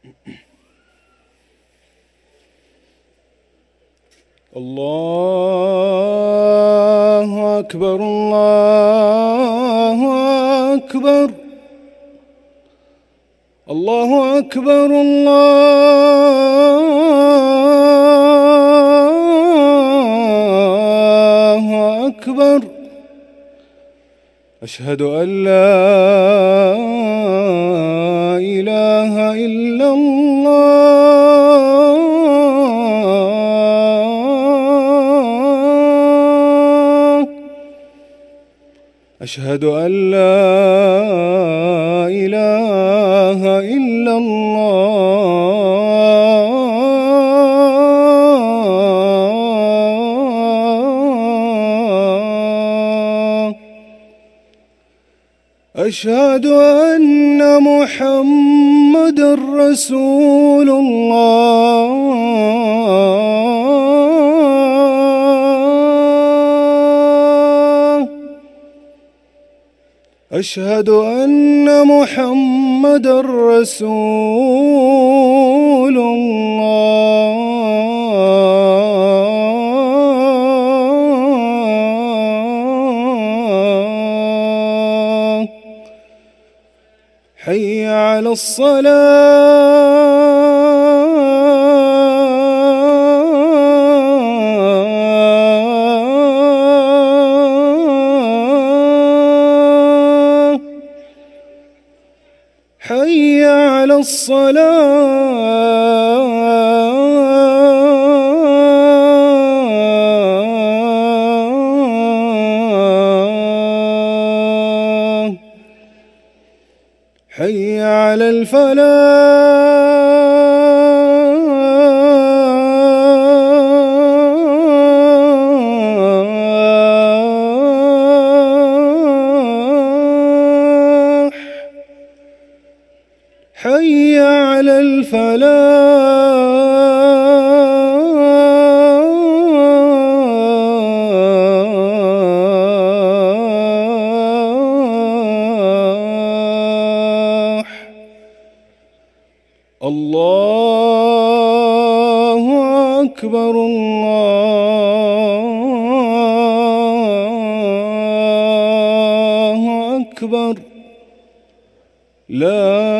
الله أكبر الله أكبر الله أكبر الله أكبر. أشهد أن لا إله إلا الله. أشهد أن لا إله إلا الله. أشهد أن محمد رسول الله. أشهد أن محمد رسول الله. حي على الصلاة. حي على الصلاة. حي على الفلاح. حي على الفلاح. الله أكبر الله أكبر. لا